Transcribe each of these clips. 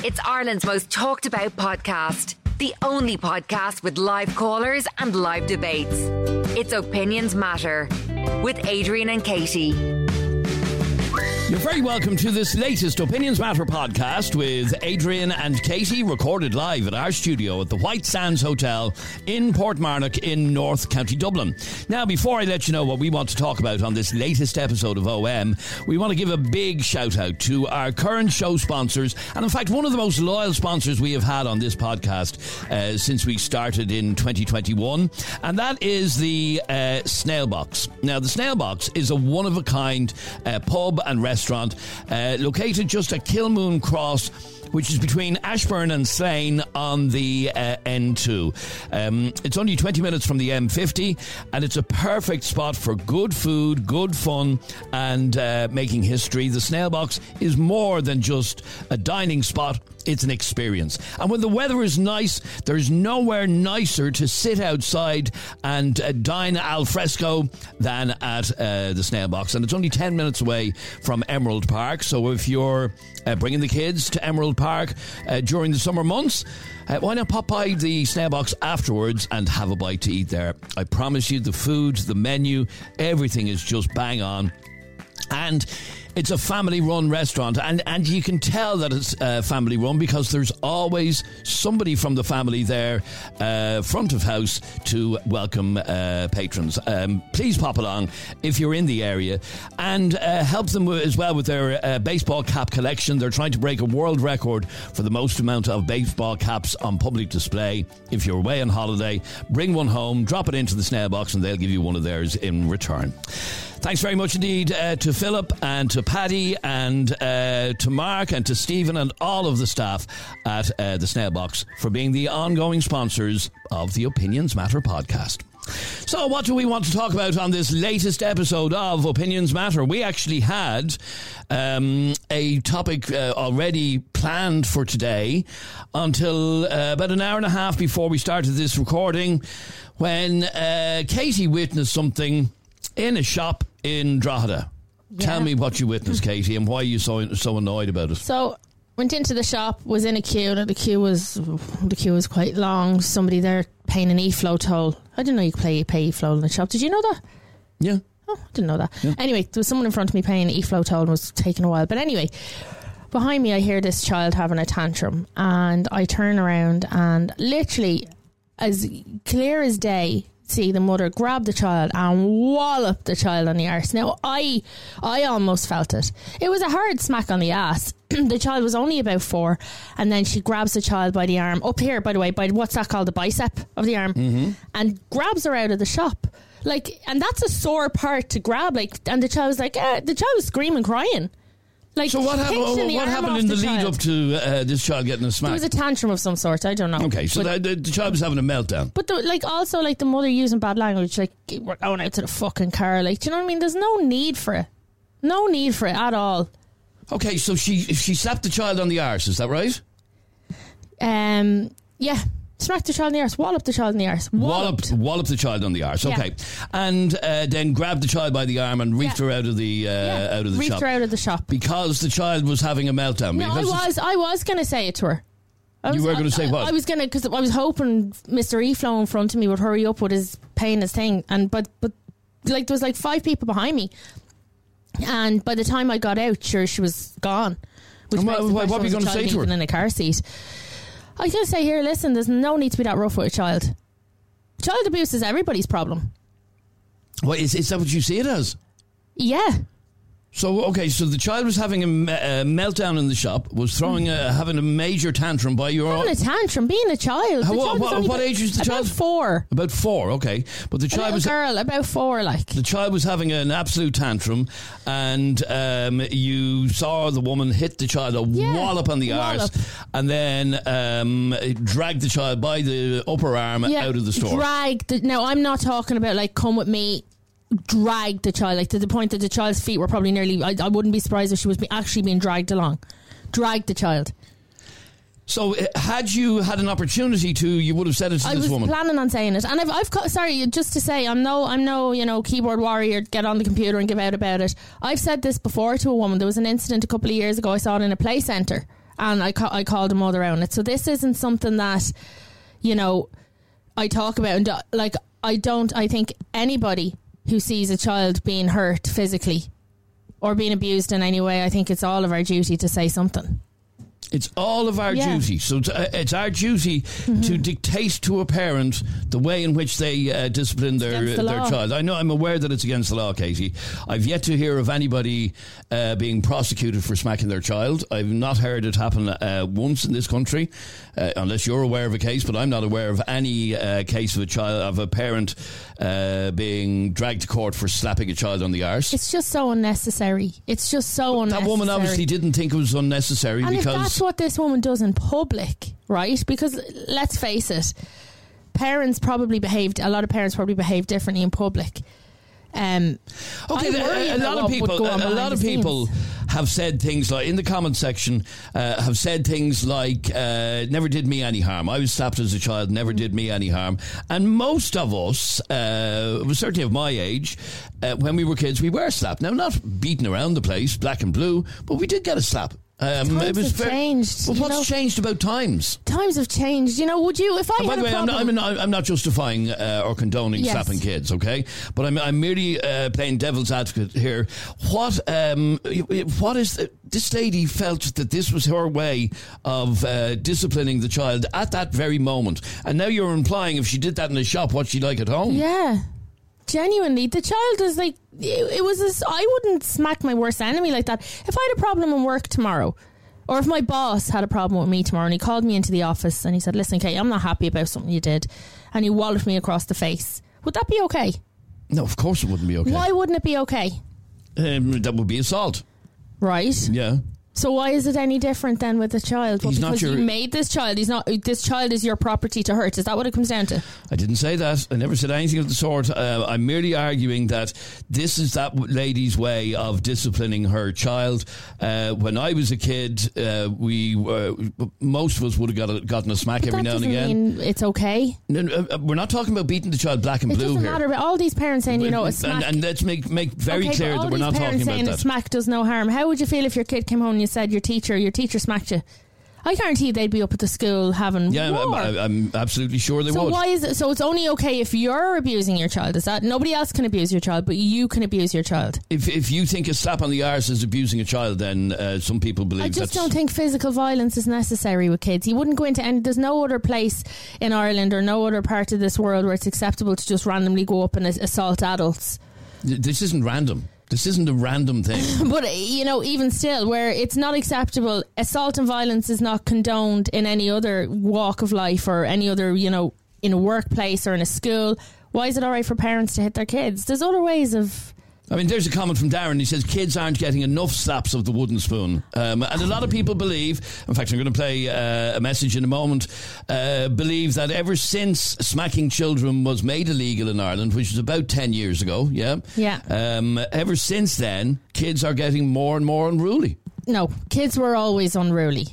It's Ireland's most talked about podcast. The only podcast with live callers and live debates. It's Opinions Matter with Adrian and Katie. You're very welcome to this latest Opinions Matter podcast with Adrian and Katie, recorded live at our studio at the White Sands Hotel in Portmarnock in North County Dublin. Now, before I let you know what we want to talk about on this latest episode of OM, we want to give a big shout out to our current show sponsors, and in fact one of the most loyal sponsors we have had on this podcast since we started in 2021, and that is the Snail Box. Now, the Snail Box is a one-of-a-kind pub and restaurant located just at Kilmoon Cross, which is between Ashburn and Slane on the N2. It's only 20 minutes from the M50, and it's a perfect spot for good food, good fun, and making history. The Snail Box is more than just a dining spot. It's an experience. And when the weather is nice, there's nowhere nicer to sit outside and dine al fresco than at the Snail Box. And it's only 10 minutes away from Emerald Park. So if you're bringing the kids to Emerald Park during the summer months, why not pop by the Snail Box afterwards and have a bite to eat there? I promise you, the food, the menu, everything is just bang on. And it's a family-run restaurant, and you can tell that it's family-run because there's always somebody from the family there, front of house, to welcome patrons. Please pop along if you're in the area, and help them as well with their baseball cap collection. They're trying to break a world record for the most amount of baseball caps on public display. If you're away on holiday, bring one home, drop it into the Snail Box, and they'll give you one of theirs in return. Thanks very much indeed to Philip and to Paddy and to Mark and to Stephen and all of the staff at the Snail Box for being the ongoing sponsors of the Opinions Matter podcast. So what do we want to talk about on this latest episode of Opinions Matter? We actually had a topic already planned for today until about an hour and a half before we started this recording, when Katie witnessed something in a shop in Drogheda. Yeah. Tell me what you witnessed, Katie, and why are you so annoyed about it? So, went into the shop, was in a queue, and the queue was quite long. Somebody there paying an e-flow toll. I didn't know you could pay e-flow in the shop. Did you know that? Yeah. Oh, I didn't know that. Yeah. Anyway, there was someone in front of me paying an e-flow toll and was taking a while. But anyway, behind me I hear this child having a tantrum, and I turn around and literally, as clear as day, see the mother grab the child and wallop the child on the arse. Now, I almost felt it. It was a hard smack on the ass. The child was only about 4, and then she grabs the child by the arm, up here, by the way, by what's that called, the bicep of the arm, and grabs her out of the shop. Like, and that's a sore part to grab. Like, and the child was like, the child was screaming, crying. Like, so what happened in the lead up to this child getting a smack? There was a tantrum of some sort. I don't know. Okay, so the child was having a meltdown. But also the mother using bad language, like, we're going out to the fucking car. Like, do you know what I mean? There's no need for it. No need for it at all. Okay, so she slapped the child on the arse, is that right? Yeah. Smacked the child in the arse, walloped the child in the arse. Walloped the child on the arse, okay. Yeah. And then grabbed the child by the arm and reeked her out of the shop. Reeked her out of the shop. Because the child was having a meltdown. No, I was going to say it to her. You were going to say what? I was going to, because I was hoping Mr. E-Flow in front of me would hurry up with his paying his thing. But like, there was like 5 people behind me. And by the time I got out, sure, she was gone. What were you going to say to her? In a car seat. I was going to say here, listen, there's no need to be that rough with a child. Child abuse is everybody's problem. Well, is that what you see it as? Yeah. So, okay, so the child was having a meltdown in the shop, was having a major tantrum by your... Having a tantrum, being a child. What age was the child? About 4. About 4, okay. But the child was... girl, about 4, like. The child was having an absolute tantrum, and you saw the woman hit the child a wallop on the arse, and then dragged the child by the upper arm out of the store. Now, I'm not talking about, like, come with me... Dragged the child, like, to the point that the child's feet were probably nearly... I wouldn't be surprised if she was actually being dragged along. Dragged the child. So had you had an opportunity to, you would have said it to this woman. I was planning on saying it, and I've sorry, just to say, I'm no keyboard warrior, get on the computer and give out about it. I've said this before to a woman. There was an incident a couple of years ago. I saw it in a play centre, And I called a mother out on it. So this isn't something that, you know, I talk about. And like, I think anybody who sees a child being hurt physically or being abused in any way, I think it's all of our duty to say something. It's all of our duty. So it's our duty to dictate to a parent the way in which they discipline their child. I know, I'm aware that it's against the law, Katie. I've yet to hear of anybody being prosecuted for smacking their child. I've not heard it happen once in this country, unless you're aware of a case, but I'm not aware of any case of a parent being dragged to court for slapping a child on the arse. It's just so unnecessary. That woman obviously didn't think it was unnecessary, and because... if that's what this woman does in public, right? Because let's face it, a lot of parents probably behave differently in public. A lot of people have said things like, in the comment section, never did me any harm. I was slapped as a child, never did me any harm. And most of us, certainly of my age, when we were kids, we were slapped. Now, not beaten around the place, black and blue, but we did get a slap. Times have changed. Well, what's changed about times? Times have changed. You know, would you, if I had a problem... I'm not justifying or condoning slapping kids, okay? But I'm merely playing devil's advocate here. What is... This lady felt that this was her way of disciplining the child at that very moment. And now you're implying if she did that in the shop, what's she like at home? Yeah. Genuinely, the child is like, I wouldn't smack my worst enemy like that. If I had a problem in work tomorrow, or if my boss had a problem with me tomorrow and he called me into the office and he said, listen, Kate, I'm not happy about something you did, and he walloped me across the face, would that be okay? No, of course it wouldn't be okay. Why wouldn't it be okay? That would be assault. Right. Yeah. So why is it any different then with the child? Well, because you made this child. This child is your property to hurt. Is that what it comes down to? I didn't say that. I never said anything of the sort. I'm merely arguing that this is that lady's way of disciplining her child. When I was a kid, most of us would have gotten a smack every now and again. Mean it's okay. No, we're not talking about beating the child black and blue here. It doesn't matter about all these parents saying, a smack. And let's make very clear that we're not talking about saying that. A smack does no harm. How would you feel if your kid came home and you said your teacher smacked you? I guarantee they'd be up at the school having war. I'm absolutely sure they would. So why is it? So it's only okay if you're abusing your child? Is that nobody else can abuse your child, but you can abuse your child? If you think a slap on the arse is abusing a child, then some people believe. I just don't think physical violence is necessary with kids. You wouldn't go into any. There's no other place in Ireland or no other part of this world where it's acceptable to just randomly go up and assault adults. This isn't random. This isn't a random thing. But, even still, where it's not acceptable, assault and violence is not condoned in any other walk of life or any other, in a workplace or in a school. Why is it all right for parents to hit their kids? There's other ways of... I mean, there's a comment from Darren. He says kids aren't getting enough slaps of the wooden spoon. And a lot of people believe, in fact, I'm going to play a message in a moment, believe that ever since smacking children was made illegal in Ireland, which was about 10 years ago, ever since then, kids are getting more and more unruly. No, kids were always unruly.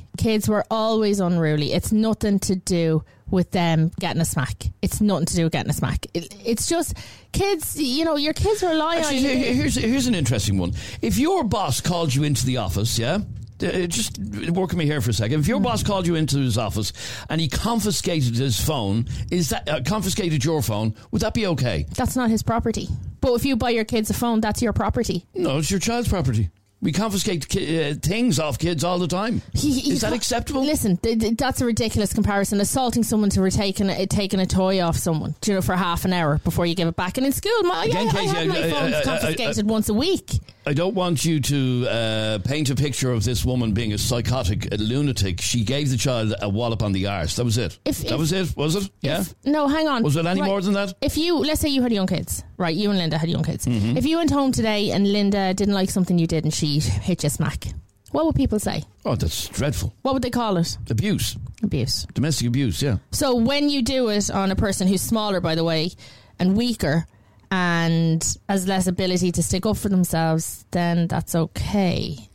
It's nothing to do with them getting a smack. It's nothing to do with getting a smack. It's just kids, your kids rely on you. Here's an interesting one. If your boss called you into the office, just work with me here for a second. If your boss called you into his office and he confiscated his phone, confiscated your phone, would that be okay? That's not his property. But if you buy your kids a phone, that's your property. No, it's your child's property. We confiscate things off kids all the time. Is that acceptable? Listen, that's a ridiculous comparison. Assaulting someone to taking a toy off someone, for half an hour before you give it back. And in school, I have my phone confiscated once a week. I don't want you to paint a picture of this woman being a psychotic lunatic. She gave the child a wallop on the arse. That was it. Was it? Yeah? No, hang on. Was it any more than that? Let's say you had young kids, right? You and Linda had young kids. Mm-hmm. If you went home today and Linda didn't like something you did and she hit you a smack, what would people say? Oh, that's dreadful. What would they call it? Abuse. Domestic abuse, yeah. So when you do it on a person who's smaller, by the way, and weaker, and has less ability to stick up for themselves, then that's okay.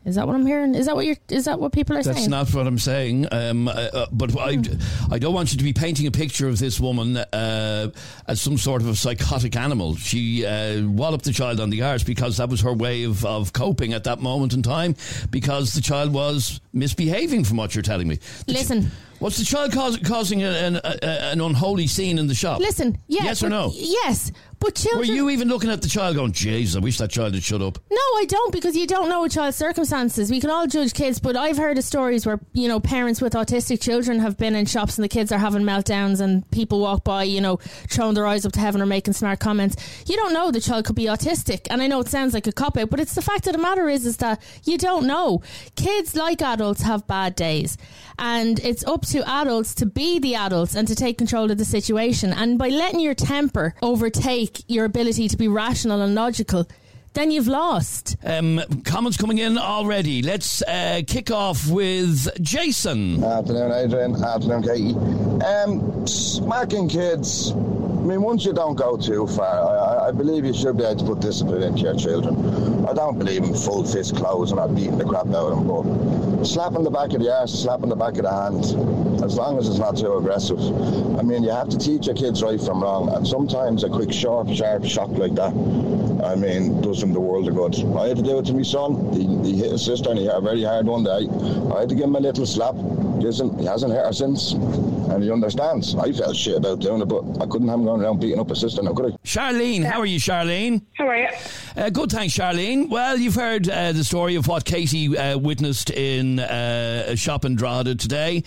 Is that what I'm hearing? Is that what people are saying? That's not what I'm saying. But I don't want you to be painting a picture of this woman as some sort of a psychotic animal. She walloped the child on the arse because that was her way of coping at that moment in time, because the child was misbehaving, from what you're telling me. Listen. Was the child causing an unholy scene in the shop? Listen, yes or no? Yes, but children... Were you even looking at the child going, jeez, I wish that child had shut up? No, I don't, because you don't know a child's circumstances. We can all judge kids, but I've heard of stories where, you know, parents with autistic children have been in shops and the kids are having meltdowns and people walk by, you know, throwing their eyes up to heaven or making smart comments. You don't know the child could be autistic, and I know it sounds like a cop-out, but it's the fact of the matter is that you don't know. Kids, like adults, have bad days, and it's up to adults to be the adults and to take control of the situation. And by letting your temper overtake your ability to be rational and logical, then you've lost. Comments coming in already. Let's kick off with Jason. Afternoon, Adrian. Afternoon, Katie. Smacking kids, I mean, once you don't go too far, I believe you should be able to put discipline into your children. I don't believe in full fist closing or beating the crap out of them, but slapping the back of the arse, slapping the back of the hand, as long as it's not too aggressive. I mean, you have to teach your kids right from wrong, and sometimes a quick, sharp shock like that, I mean, does them the world of good. I had to do it to my son. He hit his sister and he hit her very hard one day. I had to give him a little slap. Listen, he hasn't hit her since, and he understands. I felt shit about doing it, but I couldn't have him going around beating up his sister now, could I? Charlene, how are you, Charlene? How are you? Good, thanks, Charlene. Well, you've heard the story of what Katie witnessed in a shop in Drogheda today.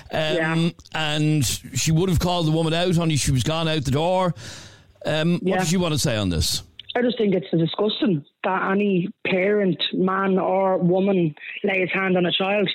And she would have called the woman out, only she was gone out the door. What did you want to say on this? I just think it's disgusting that any parent, man or woman, lay his hand on a child.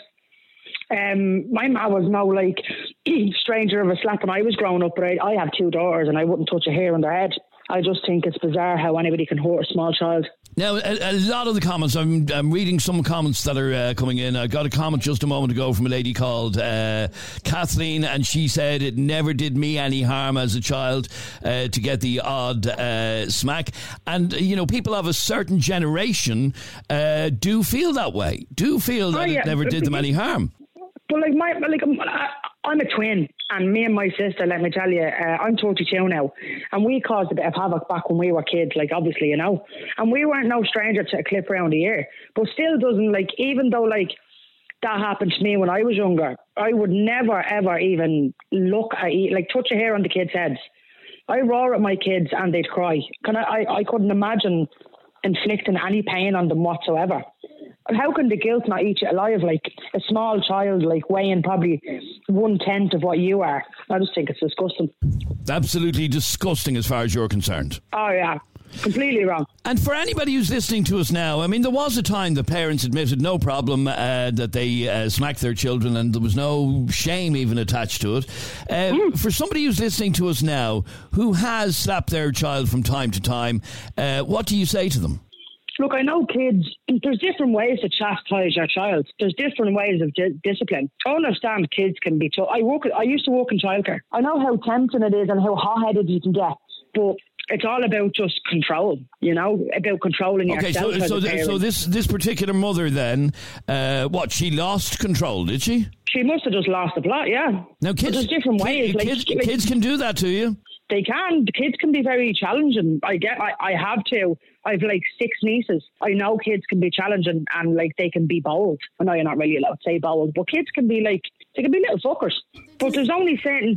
My ma was no stranger of a slap when I was growing up, but I have two daughters and I wouldn't touch a hair on their head. I just think it's bizarre how anybody can hurt a small child. Now, a lot of the comments, I'm reading some comments that are coming in. I got a comment just a moment ago from a lady called Kathleen, and she said it never did me any harm as a child to get the odd smack. And, you know, people of a certain generation do feel that way, do feel that it never did them any harm. But I'm a twin, and me and my sister, let me tell you, I'm 32 now, and we caused a bit of havoc back when we were kids, obviously, you know, and we weren't no stranger to a clip around the ear, but still doesn't, even though, that happened to me when I was younger, I would never, ever even look at, touch a hair on the kids' heads. I roar at my kids and they'd cry. I couldn't imagine inflicting any pain on them whatsoever. How can the guilt not eat you alive? A small child, weighing probably 1/10 of what you are. I just think it's disgusting. Absolutely disgusting as far as you're concerned. Oh, yeah. Completely wrong. And for anybody who's listening to us now, I mean, there was a time the parents admitted no problem that they smacked their children, and there was no shame even attached to it. For somebody who's listening to us now who has slapped their child from time to time, what do you say to them? Look, I know kids, there's different ways to chastise your child. There's different ways of discipline. I understand kids can be tough. I used to work in childcare. I know how tempting it is and how hot-headed you can get, but it's all about just control, you know, about controlling yourself. Okay, so this particular mother then, she lost control, did she? She must have just lost the plot, yeah. Now, kids, there's different ways. Kids can do that to you. They can. The kids can be very challenging. I have to. I've 6 nieces. I know kids can be challenging and they can be bold. I know you're not really allowed to say bold, but kids can be they can be little fuckers. But there's only certain,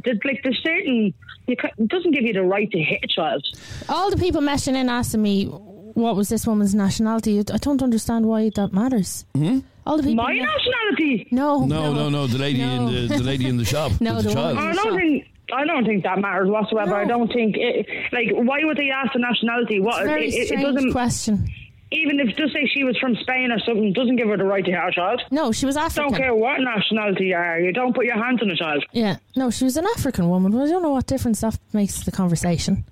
it doesn't give you the right to hit a child. All the people messaging in asking me, what was this woman's nationality? I don't understand why that matters. Mm-hmm. All the people. My nationality? No. The lady the lady in the shop. No, the child. I don't think that matters whatsoever. No. I don't think it, why would they ask the nationality? It's a very strange question. Even if just say she was from Spain or something, doesn't give her the right to have a child. No, she was African. Don't care what nationality you are. You don't put your hands on a child. Yeah, no, she was an African woman. But I don't know what difference that makes to the conversation.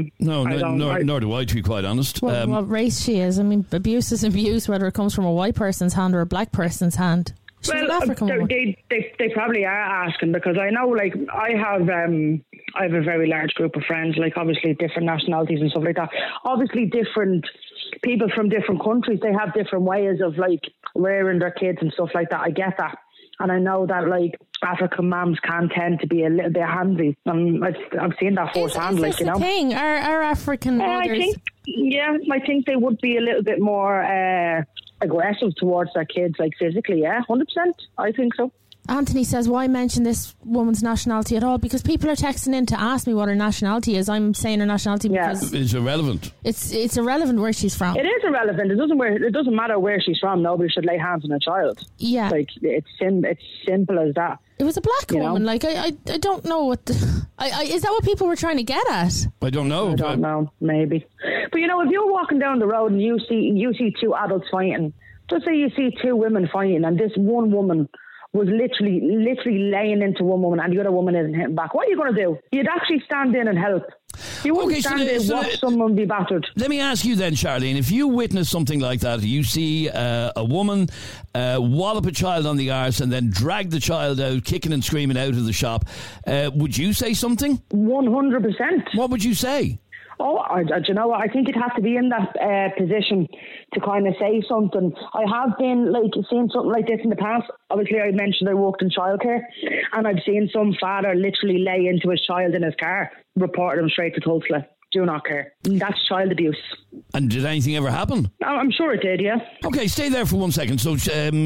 Nor do I, to be quite honest. What race she is. I mean, abuse is abuse, whether it comes from a white person's hand or a black person's hand. She's an African woman. They probably are asking, because I know, I have a very large group of friends, obviously different nationalities and stuff like that. Obviously different people from different countries, they have different ways of like rearing their kids and stuff like that. I get that. And I know that like African mums can tend to be a little bit handsy. I've seen that firsthand. Is this the thing? Are African mothers? I think they would be a little bit more aggressive towards their kids, like physically. Yeah, 100%. I think so. Anthony says, why mention this woman's nationality at all? Because people are texting in to ask me what her nationality is. I'm saying her nationality because it's irrelevant. It's irrelevant where she's from. It is irrelevant. It doesn't matter where she's from. Nobody should lay hands on a child. Yeah, like it's simple as that. It was a black woman. Like I don't know what. Is that what people were trying to get at? I don't know. I don't know. Maybe, but if you're walking down the road and you see two adults fighting, just say you see two women fighting, and this one woman was literally laying into one woman and the other woman isn't hitting back. What are you going to do? You'd actually stand in and help. You wouldn't stand in and watch someone be battered. Let me ask you then, Charlene, if you witness something like that, you see a woman wallop a child on the arse and then drag the child out, kicking and screaming out of the shop, would you say something? 100%. What would you say? Oh, you know what? I think you'd have to be in that position to kind of say something. I have been seeing something like this in the past. Obviously, I mentioned I worked in childcare, and I've seen some father literally lay into his child in his car, reported him straight to Tulsa. Do not care. That's child abuse. And did anything ever happen? I'm sure it did, yeah. Okay, stay there for 1 second. So,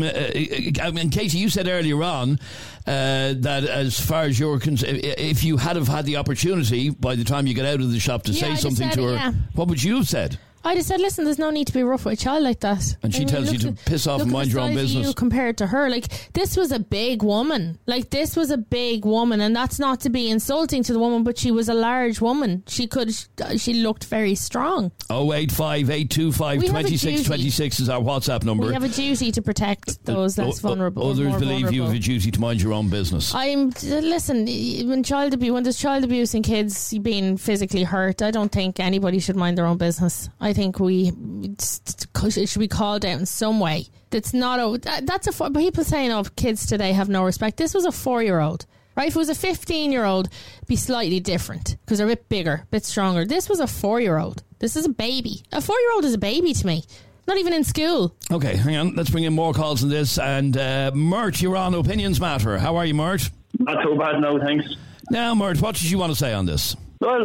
Katie, you said earlier on that as far as you're concerned, if you had have had the opportunity by the time you get out of the shop to say something to her, what would you have said? I just said, listen, there's no need to be rough with a child like that. And she tells you to piss off and mind your own business. You compared to her, this was a big woman. And that's not to be insulting to the woman, but she was a large woman. She looked very strong. 085 825 2626 is our WhatsApp number. We have a duty to protect those less vulnerable. Others believe you have a duty to mind your own business. Listen, when there's child abuse and kids being physically hurt, I don't think anybody should mind their own business. I think it should be called out in some way. That's not people saying, kids today have no respect. This was a 4-year-old, right? If it was a 15-year-old, it'd be slightly different because they're a bit bigger, a bit stronger. This was a 4-year-old. This is a baby. A 4-year-old is a baby to me. Not even in school. Okay, hang on. Let's bring in more calls on this. And Mert, you're on Opinions Matter. How are you, Mert? Not too bad, no, thanks. Now, Mert, what did you want to say on this? Well,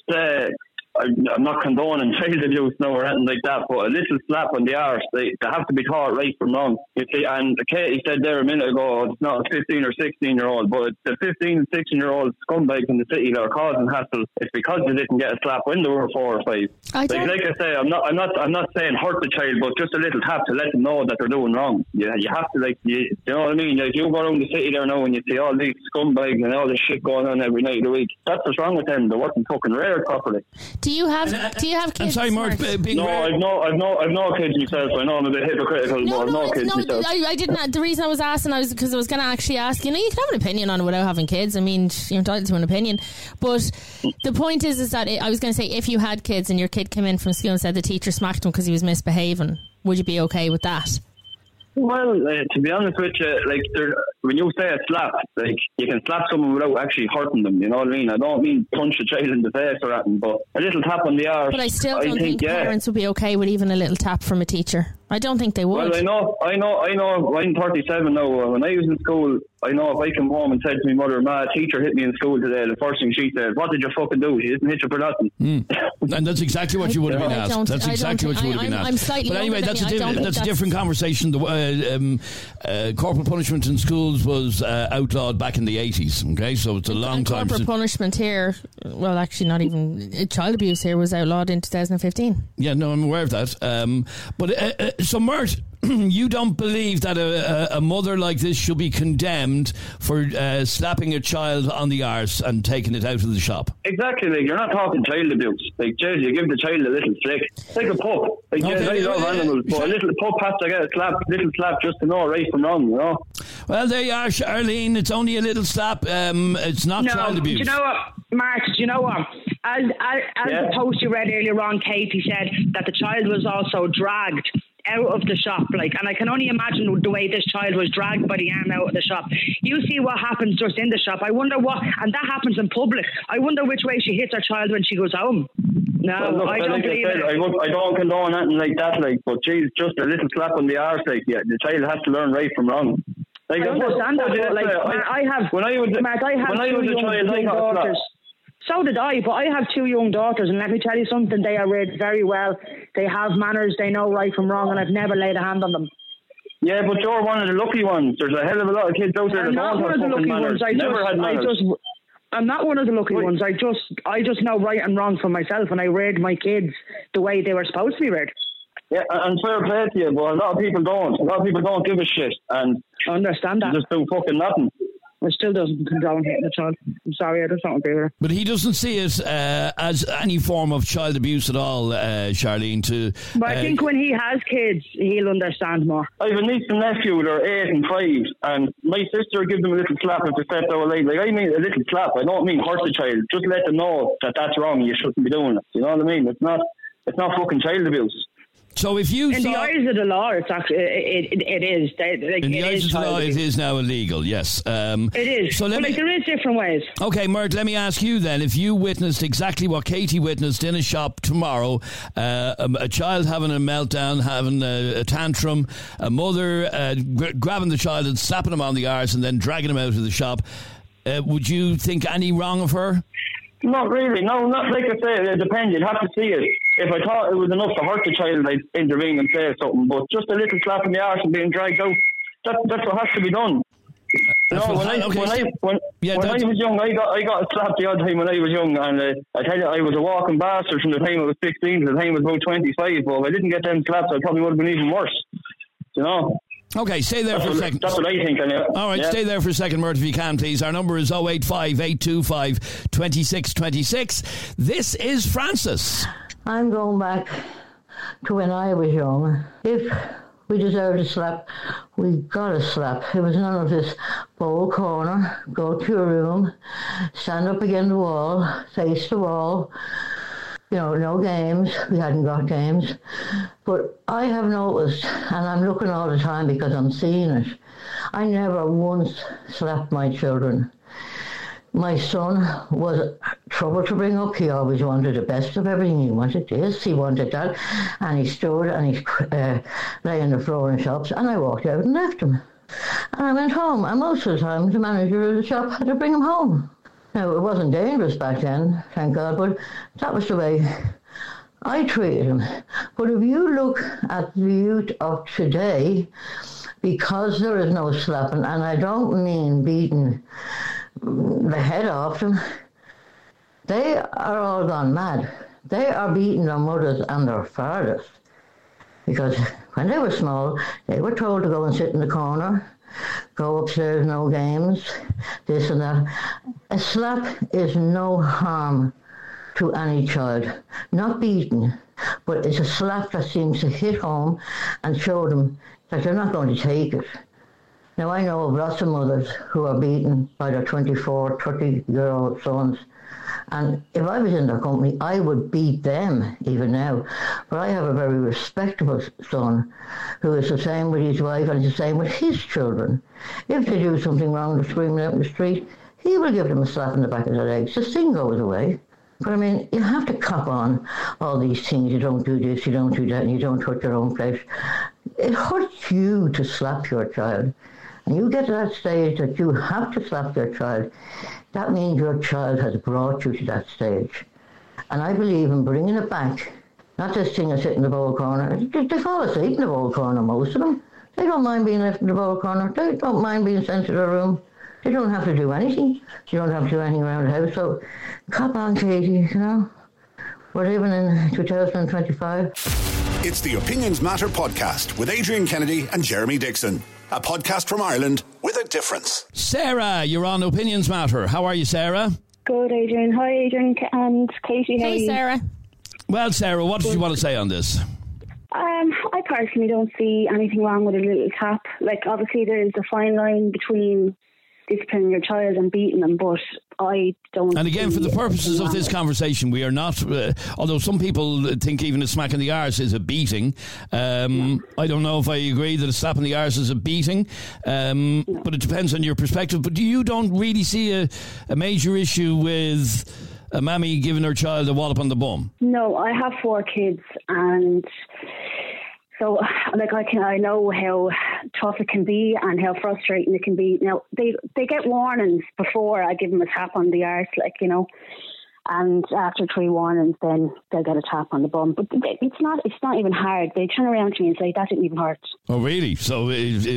I'm not condoning child abuse or anything like that, but a little slap on the arse, they have to be taught right from wrong. You see, and Katie said there a minute ago, it's not a 15 or 16-year-old, but the 15 and 16-year-old scumbags in the city that are causing hassle. It's because they didn't get a slap when they were 4 or 5. Like I say, I'm not saying hurt the child, but just a little tap to let them know that they're doing wrong. You have to, you know what I mean? Like, you go around the city there now and you see all these scumbags and all this shit going on every night of the week. That's what's wrong with them. They wasn't fucking reared properly. Do you have kids? I'm sorry, Mark. I've no kids myself. I know I'm a bit hypocritical, but I've no kids myself. I didn't. The reason I was asking was because I was going to actually ask. You can have an opinion on it without having kids. I mean, you're entitled to an opinion. But the point is that I was going to say, if you had kids and your kid came in from school and said the teacher smacked him because he was misbehaving, would you be okay with that? Well, to be honest with you, when you say a slap, you can slap someone without actually hurting them, you know what I mean? I don't mean punch a child in the face or anything, but a little tap on the arse. But I still don't think parents would be okay with even a little tap from a teacher. I don't think they would. Well, I know. I'm 37 now. When I was in school, I know if I come home and said to my mother, "Ma, a teacher hit me in school today," the first thing she said, "What did you fucking do? She didn't hit you for nothing." And that's exactly what you would have been asked. That's exactly what you would have been asked. I'm slightly but anyway, that's a different conversation. Corporal punishment in schools was outlawed back in the 80s. Okay, so it's a long time. Corporal punishment here, well, actually, not even child abuse here was outlawed in 2015. Yeah, no, I'm aware of that. So, Mert, you don't believe that a mother like this should be condemned for slapping a child on the arse and taking it out of the shop? Exactly. You're not talking child abuse. You give the child a little flick. It's like a pup. I love animals, but a little pup has to get a little slap just to know right from wrong, you know? Well, there you are, Charlene. It's only a little slap. It's not child abuse. Do you know what, Mark? Do you know what? As the post you read earlier on, Katie said that the child was also dragged out of the shop, like, and I can only imagine the way this child was dragged by the arm out of the shop. You see what happens just in the shop. I wonder what, and that happens in public. I wonder which way she hits her child when she goes home. No, well, look, I don't believe it. I don't condone anything like that, like, but geez, just a little slap on the arse, like, yeah, the child has to learn right from wrong. Like, I understand that, but like, I have two young daughters. So did I, but I have 2 young daughters, and let me tell you something, they are raised very well. They have manners, they know right from wrong, and I've never laid a hand on them. Yeah, but you're one of the lucky ones. There's a hell of a lot of kids out there that don't have fucking manners. I'm not one of the lucky ones. I just know right and wrong for myself, and I reared my kids the way they were supposed to be reared. Yeah, and fair play to you, but a lot of people don't. A lot of people don't give a shit, and I understand that. Just do fucking nothing. It still doesn't condone hitting a child. I'm sorry, I just don't agree with her. But he doesn't see it as any form of child abuse at all, Charlene. But I think when he has kids, he'll understand more. I have a niece and nephew, they're 8 and 5, and my sister gives them a little slap if they step out late. Like, I mean a little slap. I don't mean hurt the child. Just let them know that that's wrong. You shouldn't be doing it. You know what I mean? It's not fucking child abuse. So if you in the eyes of the law, it's actually it is. In the eyes of the law, it is now illegal. Yes, it is. So there is different ways. Okay, Mert, let me ask you then: if you witnessed exactly what Katie witnessed in a shop tomorrow, a child having a meltdown, having a tantrum, a mother grabbing the child and slapping him on the arse and then dragging him out of the shop, would you think any wrong of her? Not really. No, not like I said. It depends. You'd have to see it. If I thought it was enough to hurt the child, I'd intervene and say something. But just a little slap in the arse and being dragged out, that's what has to be done. When I was young, I got slapped the odd time when I was young, and I tell you, I was a walking bastard from the time I was 16 to the time I was about 25. But if I didn't get them slaps, I probably would have been even worse. You know. Okay, stay there for a second. That's what I think. All right, stay there for a second, Mert, if you can, please. Our number is 085 825 2626. This is Francis. I'm going back to when I was young. If we deserved a slap, we got a slap. It was none of this bowl corner, go to your room, stand up against the wall, face the wall. You know, no games. We hadn't got games. But I have noticed, and I'm looking all the time because I'm seeing it, I never once slapped my children. My son was trouble to bring up. He always wanted the best of everything. He wanted this, he wanted that. And he stood and he lay on the floor in shops, and I walked out and left him. And I went home, and most of the time the manager of the shop had to bring him home. Now, it wasn't dangerous back then, thank God, but that was the way I treated him. But if you look at the youth of today, because there is no slapping, and I don't mean beating the head off them, they are all gone mad. They are beating their mothers and their fathers. Because when they were small, they were told to go and sit in the corner, go upstairs, no games, this and that. A slap is no harm to any child. Not beating, but it's a slap that seems to hit home and show them that they're not going to take it. Now, I know of lots of mothers who are beaten by their 24, 30-year-old sons. And if I was in their company, I would beat them even now. But I have a very respectable son who is the same with his wife and is the same with his children. If they do something wrong, they're screaming out in the street, he will give them a slap in the back of their legs. The thing goes away. But I mean, you have to cop on all these things. You don't do this, you don't do that, and you don't touch your own flesh. It hurts you to slap your child. And you get to that stage that you have to slap your child. That means your child has brought you to that stage. And I believe in bringing it back. Not this thing of sitting in the bowl corner. They fall asleep in the bowl corner, most of them. They don't mind being left in the bowl corner. They don't mind being sent to their room. They don't have to do anything. You don't have to do anything around the house. So, cop on, Katie, you know. We're living in 2025. It's the Opinions Matter podcast with Adrian Kennedy and Jeremy Dixon. A podcast from Ireland with a difference. Sarah, you're on Opinions Matter. How are you, Sarah? Good, Adrian. Hi, Adrian and Katie. Hey, Sarah. Well, Sarah, what did you want to say on this? I personally don't see anything wrong with a little tap. Like, obviously, there's a fine line between disciplining your child and beating them, but I don't. And again, for the purposes of this conversation, we are not, although some people think even a smack in the arse is a beating. I don't know if I agree that a slap in the arse is a beating, but it depends on your perspective. But you don't really see a major issue with a mammy giving her child a wallop on the bum? No, I have 4 kids, and so, like, I know how tough it can be and how frustrating it can be. Now, they get warnings before I give them a tap on the arse, like, you know, and after 3 warnings, then they'll get a tap on the bum. But it's not even hard. They turn around to me and say, that didn't even hurt. Oh, really? So,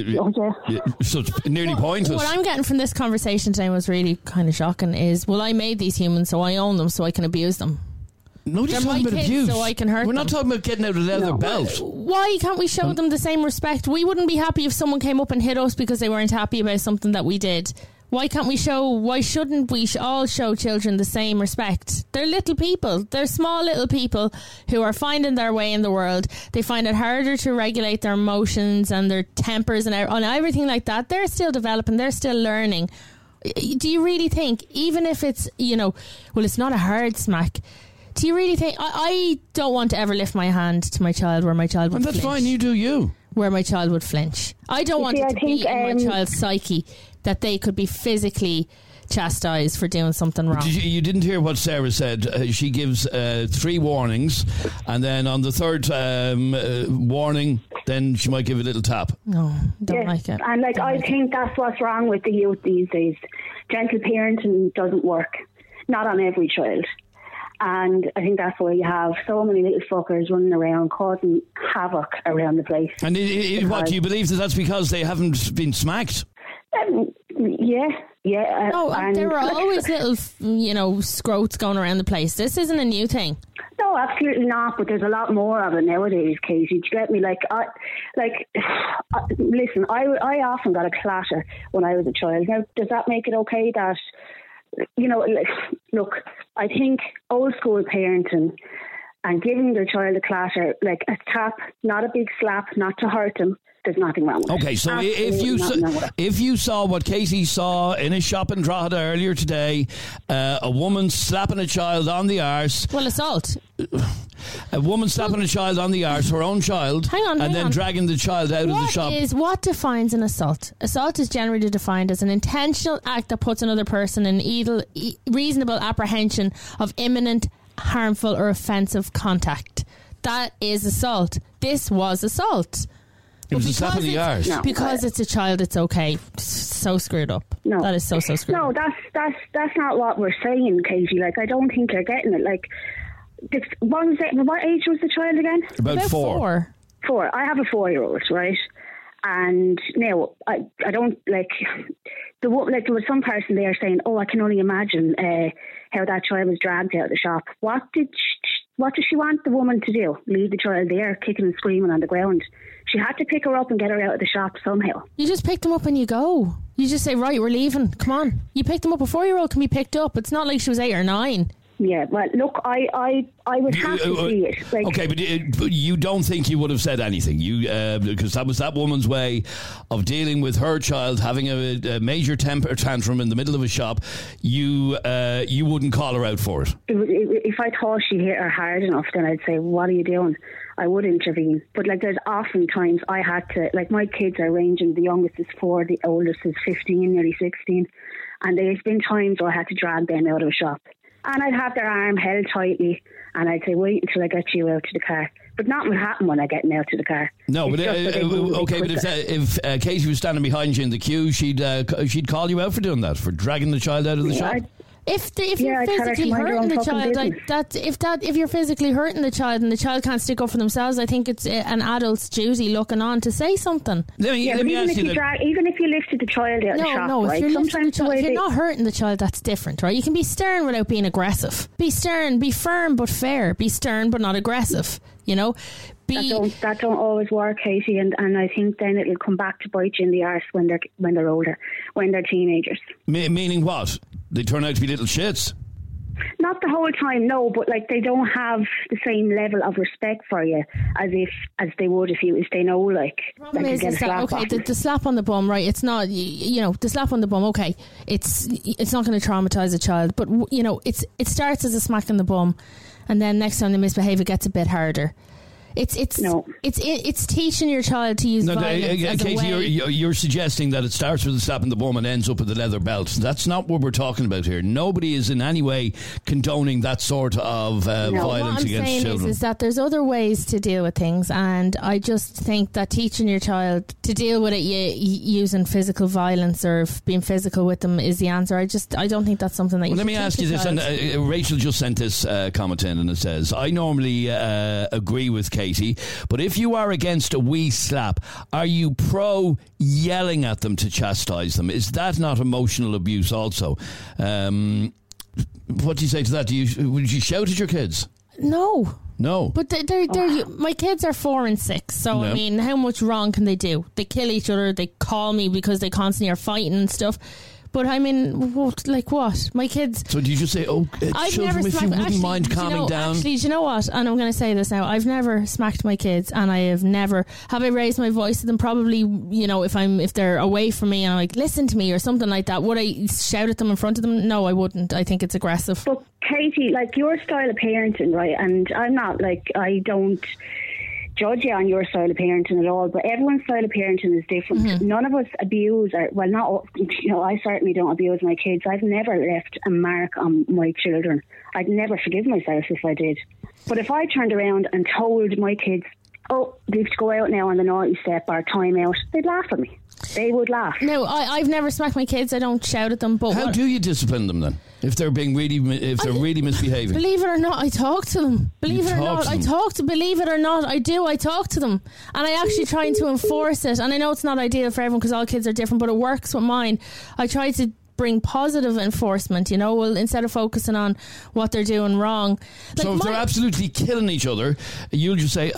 so it's nearly pointless. What I'm getting from this conversation today was really kind of shocking is, well, I made these humans, so I own them, so I can abuse them. Nobody's talking about abuse. So I can hurt We're not talking about getting out a leather belt. Why can't we show them the same respect? We wouldn't be happy if someone came up and hit us because they weren't happy about something that we did. Why shouldn't we all show children the same respect? They're little people. They're small little people who are finding their way in the world. They find it harder to regulate their emotions and their tempers and everything like that. They're still developing. They're still learning. Do you really think, even if it's, it's not a hard smack, do you really think... I don't want to ever lift my hand to my child where my child would flinch. And that's fine, you do you. Where my child would flinch. I don't want it to be in my child's psyche that they could be physically chastised for doing something wrong. You didn't hear what Sarah said. She gives 3 warnings, and then on the 3rd warning, then she might give a little tap. No, don't like it. And I think that's what's wrong with the youth these days. Gentle parenting doesn't work. Not on every child. And I think that's why you have so many little fuckers running around causing havoc around the place. And what, do you believe that's because they haven't been smacked? Yeah. There were always little, scroats going around the place. This isn't a new thing. No, absolutely not. But there's a lot more of it nowadays, Katie. Do you get me? Listen, I often got a clatter when I was a child. Now, does that make it okay that... look, I think old school parenting and giving their child a clatter, like a tap, not a big slap, not to hurt them, there's nothing wrong with it. Okay, so if you saw what Katie saw in a shop in Drogheda earlier today, a woman slapping a child on the arse... Well, assault. A woman slapping a child on the arse, her own child, and then dragging the child out of the shop. What defines an assault? Assault is generally defined as an intentional act that puts another person in reasonable apprehension of imminent, harmful or offensive contact. That is assault. This was assault. It was a slap in the arse. No, because it's a child, it's okay. So screwed up. No. That is so screwed up. No, that's not what we're saying, Katie. I don't think you're getting it. What age was the child again? About 4. 4. I have a 4-year-old, right? And now I don't there was some person there saying, "Oh, I can only imagine how that child was dragged out of the shop." What did she want the woman to do? Leave the child there, kicking and screaming on the ground? She had to pick her up and get her out of the shop somehow. You just pick them up and you go. You just say, right, we're leaving. Come on. You pick them up. A 4-year-old can be picked up. It's not like she was 8 or 9. Yeah, well, look, I would have to see it. Okay, but you don't think you would have said anything, because that was that woman's way of dealing with her child having a major temper tantrum in the middle of a shop. You wouldn't call her out for it. If I thought she hit her hard enough, then I'd say, "What are you doing?" I would intervene. But there's often times I had to, my kids are ranging. The youngest is 4, the oldest is 15, nearly 16, and there's been times where I had to drag them out of a shop. And I'd have their arm held tightly and I'd say, "Wait until I get you out to the car." But nothing would happen when I get them out to the car. No, but if Katie was standing behind you in the queue, she'd call you out for doing that, for dragging the child out of the shop. If you're physically hurting the child like that, if you're physically hurting the child and the child can't stick up for themselves, I think it's an adult's duty looking on to say something. Let me ask you even if you lifted the child out of the shop, if you're not hurting the child, that's different, right? You can be stern without being aggressive. Be stern, be firm but fair. Be stern but not aggressive. That don't always work, Katie, and I think then it'll come back to bite you in the arse when they're older, when they're teenagers. Meaning what? They turn out to be little shits. Not the whole time, no, but like they don't have the same level of respect for you as they would if they know like problem is that the slap on the bum, right? It's not, the slap on the bum. Okay, it's not going to traumatize a child, but it starts as a smack on the bum, and then next time they misbehave, it gets a bit harder. It's teaching your child to use violence as Katie, a way. you're suggesting that it starts with a slap in the bum and ends up with a leather belt. That's not what we're talking about here. Nobody is in any way condoning that sort of violence against children. What I'm saying is that there's other ways to deal with things, and I just think that teaching your child to deal with it using physical violence or being physical with them is the answer. I don't think that's something that you should teach. Let me ask you this, and Rachel just sent this comment in, and it says, I normally agree with Katie, but if you are against a wee slap, are you pro yelling at them to chastise them? Is that not emotional abuse also? What do you say to that? Would you shout at your kids? No. But they're my kids are 4 and 6, so no. I mean, how much wrong can they do? They kill each other, they call me because they constantly are fighting and stuff. But I mean, what? My kids... So do you just say, children, if you wouldn't mind calming down? Actually, do you know what? And I'm going to say this now. I've never smacked my kids, and I have never... Have I raised my voice to them? Probably, if they're away from me and I'm like, listen to me or something like that. Would I shout at them in front of them? No, I wouldn't. I think it's aggressive. But Katie, your style of parenting, right? And I'm not, I don't judge you on your style of parenting at all, but everyone's style of parenting is different. Mm-hmm. None of us abuse, I certainly don't abuse my kids. I've never left a mark on my children. I'd never forgive myself if I did. But if I turned around and told my kids, they have to go out now on the naughty step or time out, they'd laugh at me. They would laugh. No, I've never smacked my kids. I don't shout at them. But how do you discipline them then? If they're really misbehaving? Believe it or not, I talk to them. Believe it or not, I talk to them. And I actually try to enforce it. And I know it's not ideal for everyone because all kids are different, but it works with mine. I try to bring positive enforcement, instead of focusing on what they're doing wrong. So if they're absolutely killing each other, you'll just say,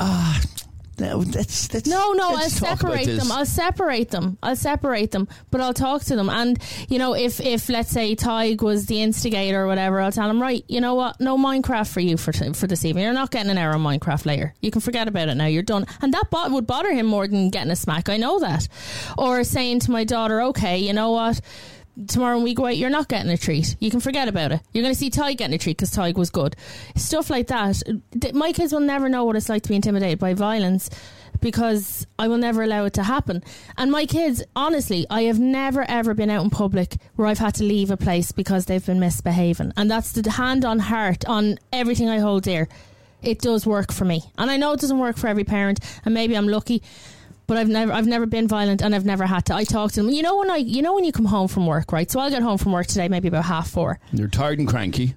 let's I'll separate them. I'll separate them, but I'll talk to them. And if let's say Tig was the instigator or whatever, I'll tell him, right, you know what, no Minecraft for you for this evening. You're not getting an hour of Minecraft later. You can forget about it now. You're done. And that would bother him more than getting a smack. I know that. Or saying to my daughter, okay, you know what, tomorrow when we go out, you're not getting a treat. You can forget about it. You're going to see Tig getting a treat because Tig was good. Stuff like that. My kids will never know what it's like to be intimidated by violence because I will never allow it to happen. And my kids, honestly, I have never ever been out in public where I've had to leave a place because they've been misbehaving. And that's the hand on heart on everything I hold dear. It does work for me. And I know it doesn't work for every parent, and maybe I'm lucky, but I've never been violent, and I've never had to. I talk to them. When you come home from work, right? So I'll get home from work today, maybe about 4:30. You're tired and cranky.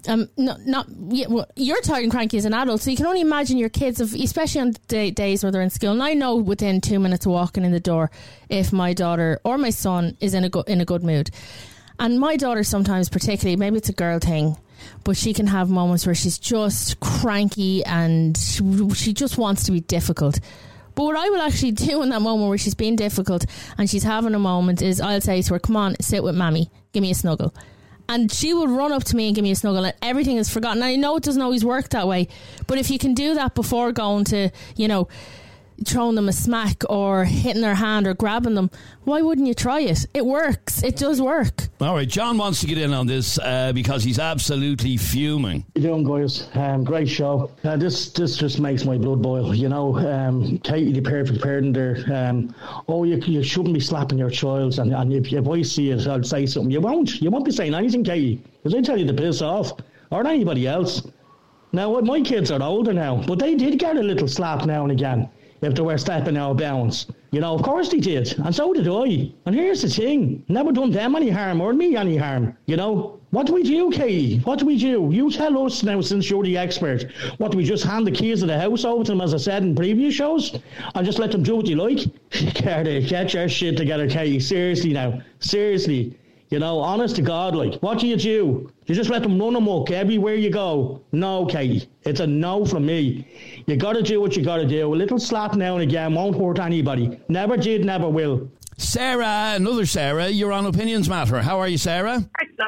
You're tired and cranky as an adult, so you can only imagine your kids, especially on the days where they're in school. And I know within 2 minutes of walking in the door if my daughter or my son is in a good mood. And my daughter sometimes, particularly, maybe it's a girl thing, but she can have moments where she's just cranky and she just wants to be difficult. But what I will actually do in that moment where she's being difficult and she's having a moment is I'll say to her, come on, sit with Mammy, give me a snuggle. And she will run up to me and give me a snuggle, and everything is forgotten. And I know it doesn't always work that way, but if you can do that before going to, throwing them a smack or hitting their hand or grabbing them, why wouldn't you try it? It works. It does work. All right, John wants to get in on this because he's absolutely fuming. How you doing, guys? Great show. This just makes my blood boil. Katie, the perfect parent there. You shouldn't be slapping your child, and if I see it, I'll say something. You won't be saying anything, Katie, because I tell you to piss off, or anybody else. Now, my kids are older now, but they did get a little slap now and again if they were stepping out of bounds. Of course they did, and so did I. And here's the thing, never done them any harm or me any harm. What do we do, Katie? What do we do? You tell us now, since you're the expert. What, do we just hand the keys of the house over to them, as I said in previous shows, and just let them do what you like? Get your shit together, Katie. Seriously now. Seriously. Honest to God, what do? You just let them run amok everywhere you go? No, Katie. It's a no from me. You got to do what you got to do. A little slap now and again won't hurt anybody. Never did, never will. Sarah, another Sarah, you're on Opinions Matter. How are you, Sarah?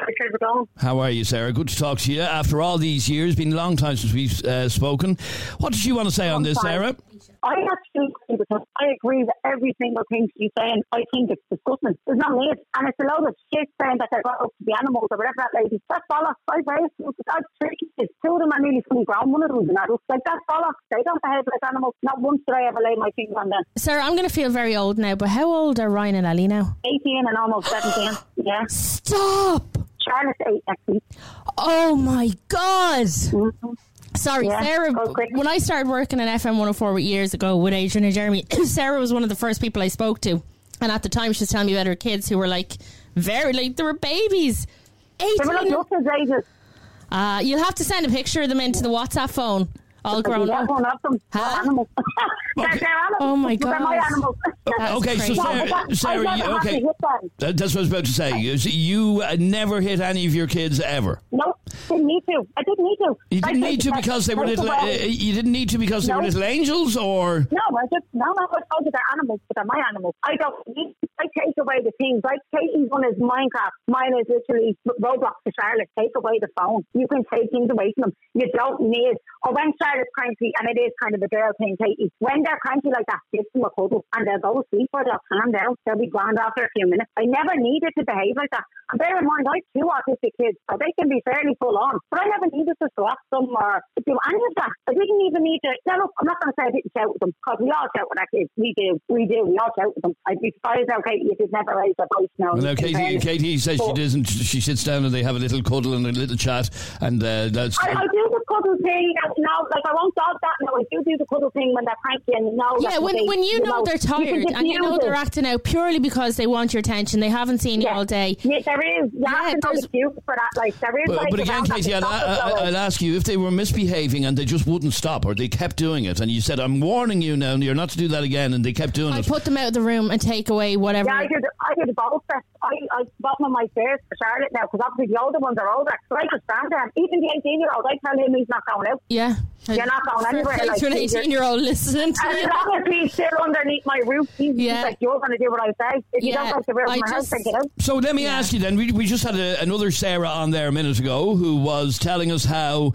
How are you, Sarah? Good to talk to you. After all these years, been a long time since we've spoken. What did you want to say on this, Sarah? I actually think because I agree with every single thing she's saying. I think it's disgusting. It's not made. And it's a load of shit saying that they're got up to the animals or whatever that lady. That's bollocks. I've raised them. That's tricky. Two of them are nearly fully grown. One of them is an adult. Like, that's bollocks. They don't behave like animals. Not once did I ever lay my finger on them. Sarah, I'm going to feel very old now, but how old are Ryan and Ellie now? 18 and almost 17. Yeah. Stop! Charlotte's 8 next week. Oh my God! Mm-hmm. Sorry, yeah, Sarah, when I started working at FM 104 years ago with Adrian and Jeremy, Sarah was one of the first people I spoke to. And at the time, she was telling me about her kids who were like, they were babies. 18. They were like lookers ages. You'll have to send a picture of them into the WhatsApp phone. All grown up. One of them. Huh? Animals. Okay. They're animals. Oh my God. They're my animals. Okay, so Sarah, okay. That's what I was about to say. You never hit any of your kids ever? No, didn't need to. I didn't need to. You didn't need to because they were little. You didn't need to because they were little angels, or no? I told you they're animals, but they're my animals. I don't need. I take away the things. Like Katie's one is Minecraft. Mine is literally Roblox to Charlotte. Take away the phone. You can take things away from them. You don't need. Or when Charlotte's cranky, and it is kind of a girl thing, Katie. When they're cranky like that, give them a cuddle, and they'll go to sleep or they'll calm down. They'll be grand after a few minutes. I never needed to behave like that. And bear in mind, I have 2 autistic kids, so they can be fairly full on. But I never needed to slap them or to do any of that. I didn't even need to. Now, look, I'm not going to say I didn't shout with them, because we all shout with our kids. We do. We all shout with them. I'd be surprised how Katie, you could never raise their voice now. Well, Katie says she doesn't. She sits down and they have a little cuddle and a little chat, and that's. I do the cuddle thing. No, like I won't dog that. No, I do the cuddle thing when they're cranky and know. Yeah, when you know they're tired and you know they're acting out purely because they want your attention. They haven't seen you all day. Yeah, there is. You have to know the excuse for that. Like there is. But again, Katie, I'll ask you, if they were misbehaving and they just wouldn't stop, or they kept doing it, and you said, "I'm warning you now, you're not to do that again," and they kept doing it. I put them out of the room and take away whatever. Yeah, I did both. I bought them my stairs for Charlotte now, because obviously the older ones are older. So I just stand there. Even the 18-year-old, I tell him he's not going out. Yeah. You're not going anywhere. Like an 18-year-old listening to you. As long as he's still underneath my roof, he's like, you're going to do what I say. If you don't like the roof of my house, then get out. So let me ask you then, we just had another Sarah on there a minute ago who was telling us how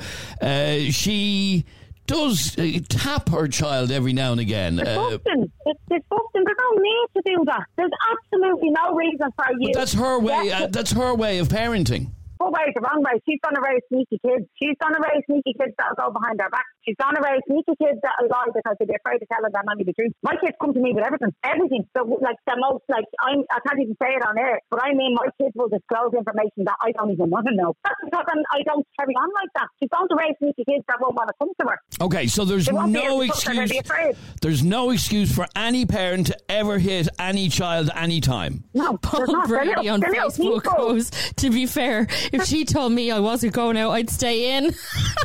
she does tap her child every now and again. It's disgusting. There's no need to do that. There's absolutely no reason for you. But that's her way. That's her way of parenting. Oh, wait, the wrong way. She's going to raise sneaky kids. She's going to raise sneaky kids that'll go behind her back. She's going to raise sneaky kids that'll lie because they'll be afraid to tell her that mommy the truth. My kids come to me with everything. So, like, the most, like, I can't even say it on air, but I mean, my kids will disclose information that I don't even want to know. That's because I don't carry on like that. She's going to raise sneaky kids that won't want to come to her. Okay, so there's no excuse. There's no excuse for any parent to ever hit any child anytime. No, Paul Brady on Facebook goes, to be fair, if she told me I wasn't going out, I'd stay in.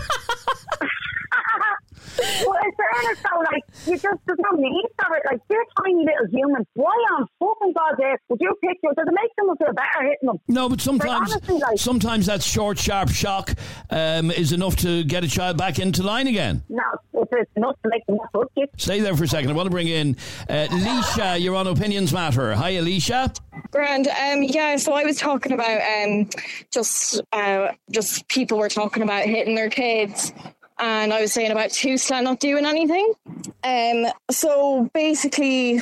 Well, in fairness, though, like, there's no need for it. Like, they're tiny little humans. Why on fucking God's earth would you pick them? Does it make them feel better hitting them? No, but sometimes that short, sharp shock is enough to get a child back into line again. No, it's enough to make them not good. Stay there for a second. I want to bring in Alicia. You're on Opinions Matter. Hi, Alicia. Grand. So I was talking about just people were talking about hitting their kids. And I was saying about Tusla not doing anything. So basically,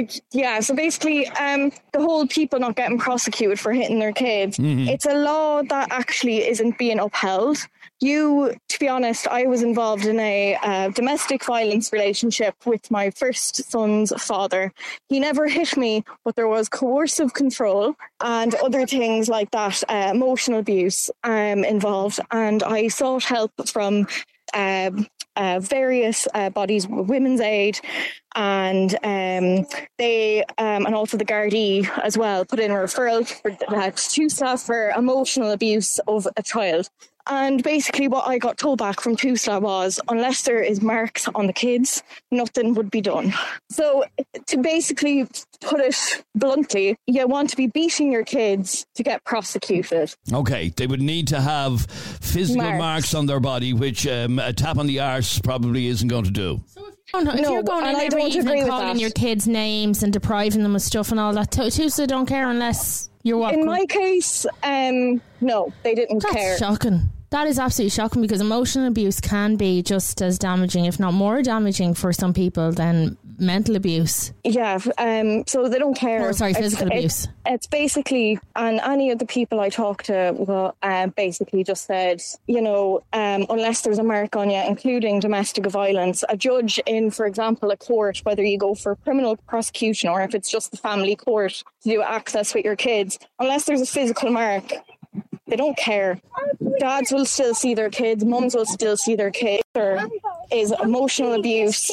the whole people not getting prosecuted for hitting their kids, it's a law that actually isn't being upheld. To be honest, I was involved in a domestic violence relationship with my first son's father. He never hit me, but there was coercive control and other things like that, emotional abuse involved. And I sought help from various bodies, Women's Aid, and they and also the Gardaí as well put in a referral for Tusla for emotional abuse of a child. And basically what I got told back from Tusla was, unless there is marks on the kids, nothing would be done. So to basically put it bluntly, you want to be beating your kids to get prosecuted. Okay, they would need to have physical marks on their body, which a tap on the arse probably isn't going to do. Oh, no, if you're going in every evening calling your kids names and depriving them of stuff and all that, Tusa don't care unless you're walking. In my case, no, they didn't care. That's shocking. That is absolutely shocking, because emotional abuse can be just as damaging, if not more damaging for some people than mental abuse. Yeah, so they don't care. Or, sorry, physical abuse. It's basically, and any of the people I talked to basically just said, unless there's a mark on you, including domestic violence, a judge in, for example, a court, whether you go for criminal prosecution or if it's just the family court to do access with your kids, unless there's a physical mark, they don't care. Dads will still see their kids, mums will still see their kids. There is emotional abuse.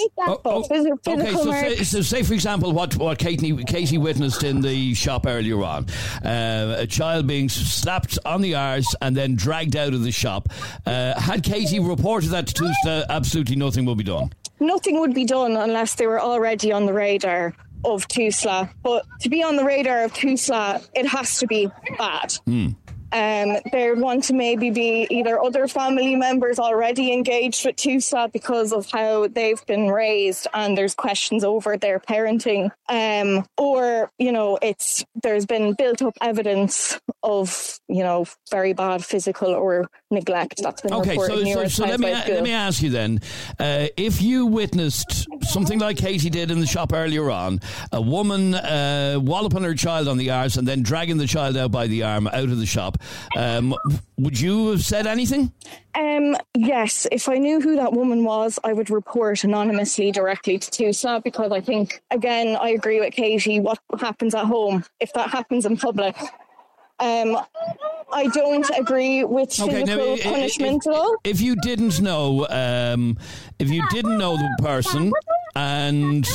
So say for example what Katie witnessed in the shop earlier on, a child being slapped on the arse and then dragged out of the shop. Had Katie reported that to Tusa, absolutely nothing will be done. Nothing would be done unless they were already on the radar of TUSLA. But to be on the radar of TUSLA, it has to be bad. They want to maybe be either other family members already engaged with TUSLA because of how they've been raised and there's questions over their parenting, or there's been built up evidence of very bad physical or neglect that's been reported. So let me ask you then, if you witnessed something like Katie did in the shop earlier on, a woman walloping her child on the arse and then dragging the child out by the arm out of the shop, would you have said anything? Yes, if I knew who that woman was, I would report anonymously directly to TUSLA, because I think, again, I agree with Katie, what happens at home, if that happens in public. I don't agree with physical punishment at all. If you didn't know, the person, and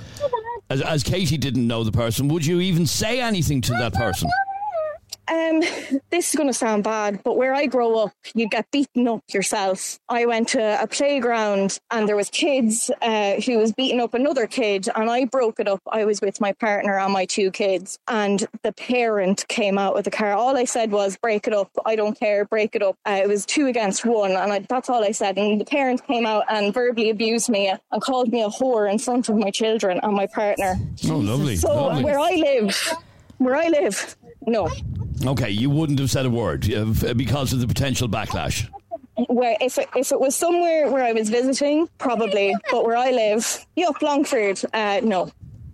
as Katie didn't know the person, would you even say anything to that person? This is going to sound bad, but where I grow up, you get beaten up yourself. I went to a playground and there was kids who was beating up another kid, and I broke it up. I was with my partner and my 2 kids, and the parent came out with the car. All I said was, break it up. I don't care. Break it up. It was 2 against 1, and that's all I said. And the parent came out and verbally abused me and called me a whore in front of my children and my partner. Oh, lovely. So lovely. Where I live, no. Okay, you wouldn't have said a word because of the potential backlash. Where if it was somewhere where I was visiting, probably, but where I live, Longford, no.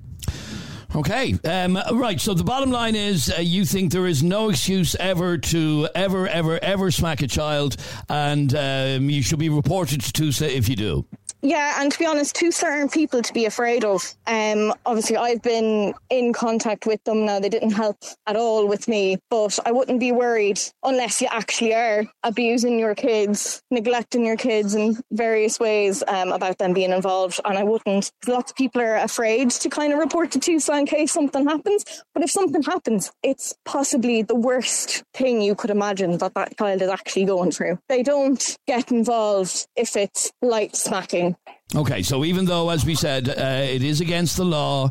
Okay, right. So the bottom line is, you think there is no excuse ever to ever smack a child, and you should be reported to TUSLA if you do. Yeah, and to be honest, 2 certain people to be afraid of. Obviously, I've been in contact with them now. They didn't help at all with me, but I wouldn't be worried unless you actually are abusing your kids, neglecting your kids in various ways, about them being involved. And I wouldn't. Lots of people are afraid to kind of report to TUSLA in case something happens. But if something happens, it's possibly the worst thing you could imagine that child is actually going through. They don't get involved if it's light smacking. Okay, so even though, as we said, it is against the law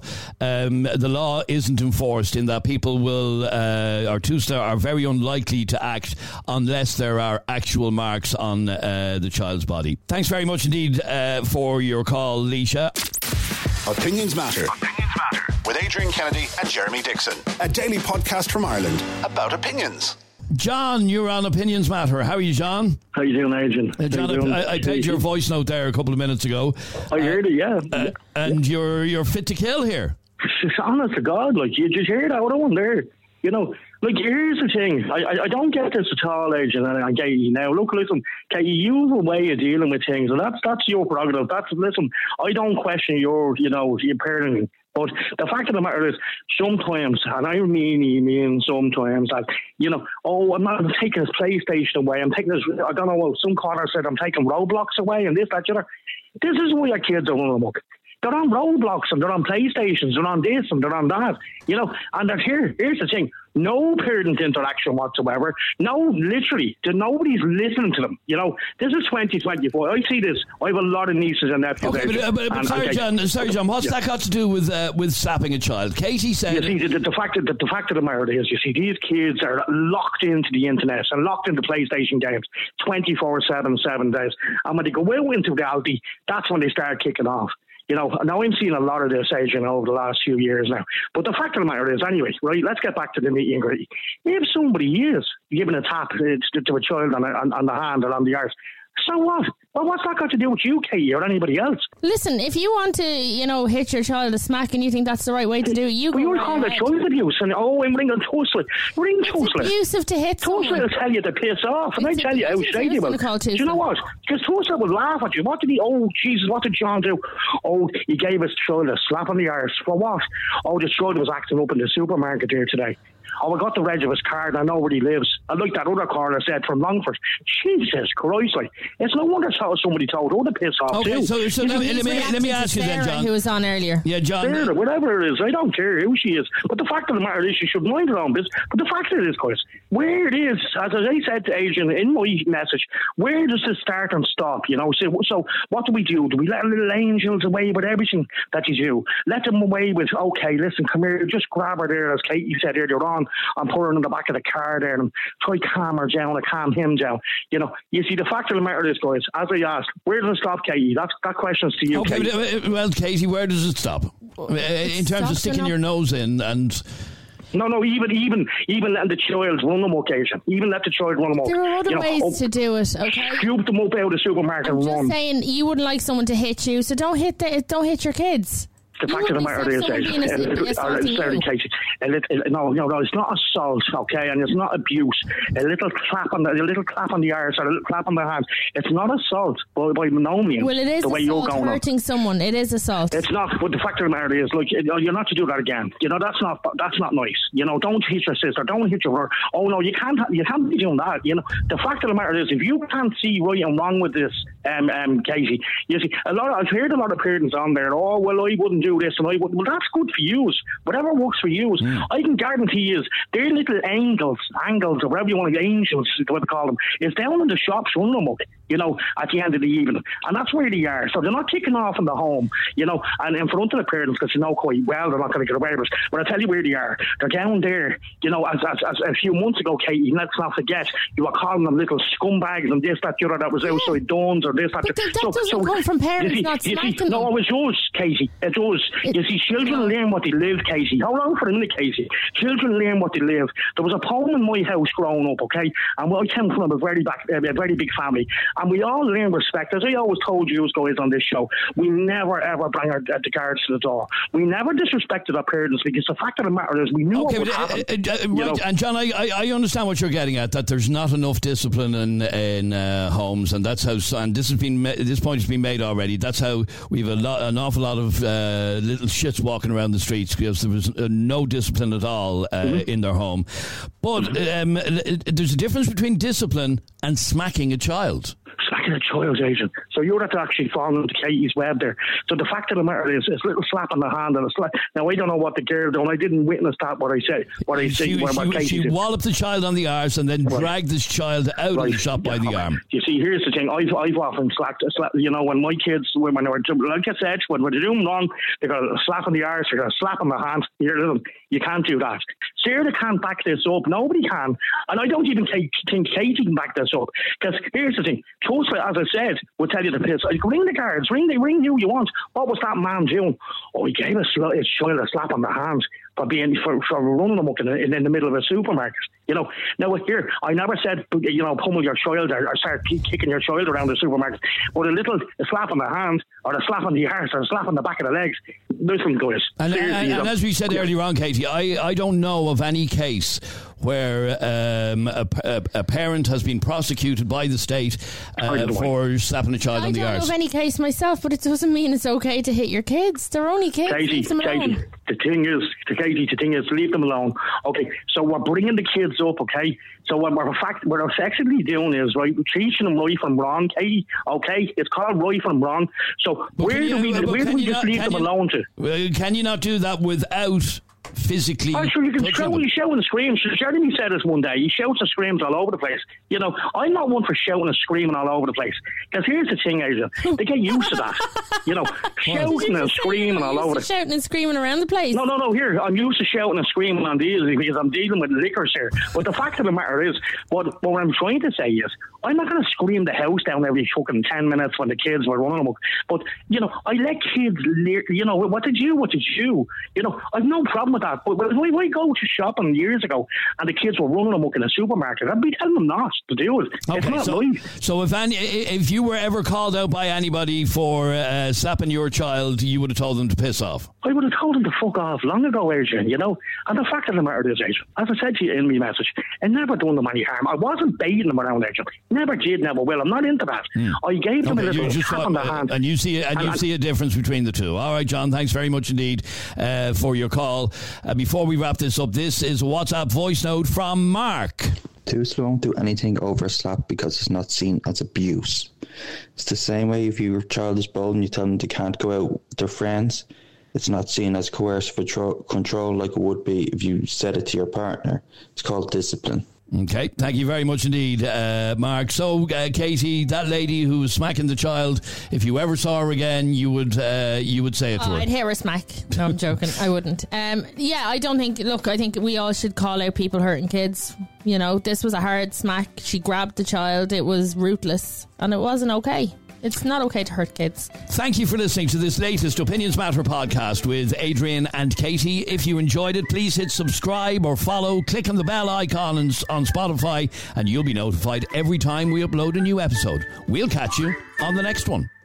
isn't enforced in that people will, or TUSLA are very unlikely to act unless there are actual marks on the child's body. Thanks very much indeed for your call, Leisha. Opinions Matter. With Adrian Kennedy and Jeremy Dixon. A daily podcast from Ireland about opinions. John, you're on Opinions Matter. How are you, John? How you doing, Adrian? John, I played your voice note there a couple of minutes ago. I heard it, yeah. And you're fit to kill here. Honest to God, you just heard that one there. Here's the thing. I don't get this at all, Adrian, and I get you now. Listen, you have a way of dealing with things, and that's your prerogative. Listen, I don't question your parenting. But the fact of the matter is, sometimes, and I mean sometimes, that, I'm not taking his PlayStation away, I'm taking his, I don't know what, some corner said I'm taking Roblox away, and this, that, the other. This is why your kids are running amok. They're on Roblox, and they're on PlayStations, they're on this, and they're on that, and they're here. Here's the thing. No parent interaction whatsoever. No, literally, nobody's listening to them. This is 2024. I see this. I have a lot of nieces and nephews. Okay, but sorry, John. What's that got to do with slapping a child? Katie said. You see, the fact of the matter is, you see, these kids are locked into the internet and locked into PlayStation games 24/7, 7 days. And when they go out into reality, that's when they start kicking off. You know, now I'm seeing a lot of this, Adrian, over the last few years now. But the fact of the matter is, anyway, right, let's get back to the nitty and gritty. If somebody is giving a tap to a child on the hand or on the arse, so what? Well, what's that got to do with you, Katie, or anybody else? Listen, if you want to, hit your child a smack and you think that's the right way to do it, you go. You're calling it child abuse, and I'm ringing Tussle. Ring Tussle. It's abusive to hit someone. Tussle will tell you to piss off, and I tell you how shady about it. Do you know what? Because Tussle would laugh at you. What did he? Oh, Jesus, what did John do? Oh, he gave his child a slap on the arse. For what? Oh, the child was acting up in the supermarket here today. Oh, I got the reg of his card. I know where he lives. And like that other caller said from Longford. Jesus Christ, like, it's no wonder somebody told her to piss off too. Okay, so let me ask you then, John. Who was on earlier. Yeah, John. Sarah, whatever it is, I don't care who she is. But the fact of the matter is, she should mind her own business. But the fact of it is, guys, where it is, as I said to Adrian in my message, where does this start and stop? So what do? Do we let little angels away with everything that you do? Let them away with, okay, listen, come here, just grab her there, as Katie said earlier on, and put her in the back of the car there and try calm her down and calm him down. You see, the fact of the matter is, guys, as I asked, where does it stop, Katie? That question's to you, okay, Katie. Well, Katie, where does it stop? In terms of sticking your nose in and... No, even letting the child run them occasion. Even let the child run them up. There are other ways to do it, okay? Scoop them up out of the supermarket and run. I'm just saying, you wouldn't like someone to hit you, so don't hit your kids. The fact of the matter is, sorry, Katie. No, it's not assault, okay, and it's not abuse. A little clap on the arse or a little clap on the hand. It's not assault by no means. Well, it is the way assault. You're going hurting someone. It is assault. It's not. But the fact of the matter is, like, you're not to do that again. That's not nice. Don't hit your sister. Don't hit your brother. Oh no, you can't be doing that. The fact of the matter is, if you can't see right and wrong with this, Katie, you see, I've heard a lot of parents on there. Oh well, I wouldn't do this, and I would. Well, that's good for you. Whatever works for you. I can guarantee you, their little angels, or whatever you want to, angels, what they call them, is down in the shops running them up, at the end of the evening. And that's where they are. So they're not kicking off in the home, and in front of the parents, because quite well they're not going to get away with it. But I'll tell you where they are. They're down there, as a few months ago, Katie, let's not forget, you were calling them little scumbags and this, that, the other, that was outside Dawn's or this, that. But that doesn't come from parents not smacking them. No, it does, Katie. It does. You see, children learn what they live, Katie. Hold on for a minute, Katie. Children learn what they live. There was a poem in my house growing up, okay? And I came from a very big family. And we all learn respect. As I always told you guys on this show, we never, ever bring the guards to the door. We never disrespected our parents, because the fact of the matter is, we knew what would happen. Right. And John, I understand what you're getting at, that there's not enough discipline in homes, and that's how, and this point has been made already. That's how we have an awful lot of little shits walking around the streets, because there was no discipline at all in their home. But there's a difference between discipline and smacking a child. Smacking a child's agent. So you're not actually falling into Katie's web there. So the fact of the matter is, it's a little slap on the hand and a slap. Now, I don't know what the girl done. I didn't witness that, what I said. She walloped the child on the arse and then dragged this child out of the shop by the arm. You see, here's the thing. I've often slapped, when my kids, when they were, like I said, when they're doing wrong, they got a slap on the arse, they got a slap on the hand. You can't do that. Sarah can't back this up. Nobody can. And I don't even think Katie can back this up. Because here's the thing. Tussle, as I said, will tell you the piss. Ring the guards. Ring who you want. What was that man doing? Oh, he gave his child a slap on the hand for running them up in the middle of a supermarket. Now here, I never said, pummel your child or start kicking your child around the supermarket. But a little slap on the hand, or a slap on the arse, or a slap on the back of the legs, listen, guys. And as we said earlier on, Katie, I don't know of any case where a parent has been prosecuted by the state for slapping a child on the arse. I don't know of any case myself, but it doesn't mean it's okay to hit your kids. They're only kids. Katie, the thing is, leave them alone. Okay, so we're bringing the kids up, okay? So what we're effectively doing is, right, we're teaching them right from wrong, Katie, okay? It's called right from wrong. So where do we just leave them alone to? Can you not do that without physically. I'm sure you can shout and scream. Jeremy said this one day. He shouts and screams all over the place. You know, I'm not one for shouting and screaming all over the place. Because here's the thing, Adrian. They get used to that. You know, shouting and screaming all over the place. Shouting and screaming around the place? No. Here, I'm used to shouting and screaming on these because I'm dealing with liquors here. But the fact of the matter is, what I'm trying to say is, I'm not going to scream the house down every fucking 10 minutes when the kids were running amok. But, you know, I let kids, you know, what did you? You know, I've no problem with that. But when I go to shopping years ago and the kids were running amok in a supermarket, I'd be telling them not to do it. It's not life. So if you were ever called out by anybody for slapping your child, you would have told them to piss off? I would have told them to fuck off long ago, Adrian, you know. And the fact of the matter is, Adrian, as I said to you in my message, I never done them any harm. I wasn't baiting them around, Adrian. Never did, never will. I'm not into that. I gave them a little tap on the hand. And you see a difference between the two. All right, John, thanks very much indeed for your call. Before we wrap this up, this is a WhatsApp voice note from Mark. Too slow, don't do anything over a slap because it's not seen as abuse. It's the same way if your child is bold and you tell them they can't go out with their friends. It's not seen as coercive control like it would be if you said it to your partner. It's called discipline. Okay, thank you very much indeed, Mark. So, Katie, that lady who was smacking the child, if you ever saw her again, you would say it to her. I'd hear her smack. No, I'm joking. I wouldn't. I don't think. Look, I think we all should call out people hurting kids. You know, this was a hard smack. She grabbed the child. It was ruthless, and it wasn't okay. It's not okay to hurt kids. Thank you for listening to this latest Opinions Matter podcast with Adrian and Katie. If you enjoyed it, please hit subscribe or follow. Click on the bell icon on Spotify and you'll be notified every time we upload a new episode. We'll catch you on the next one.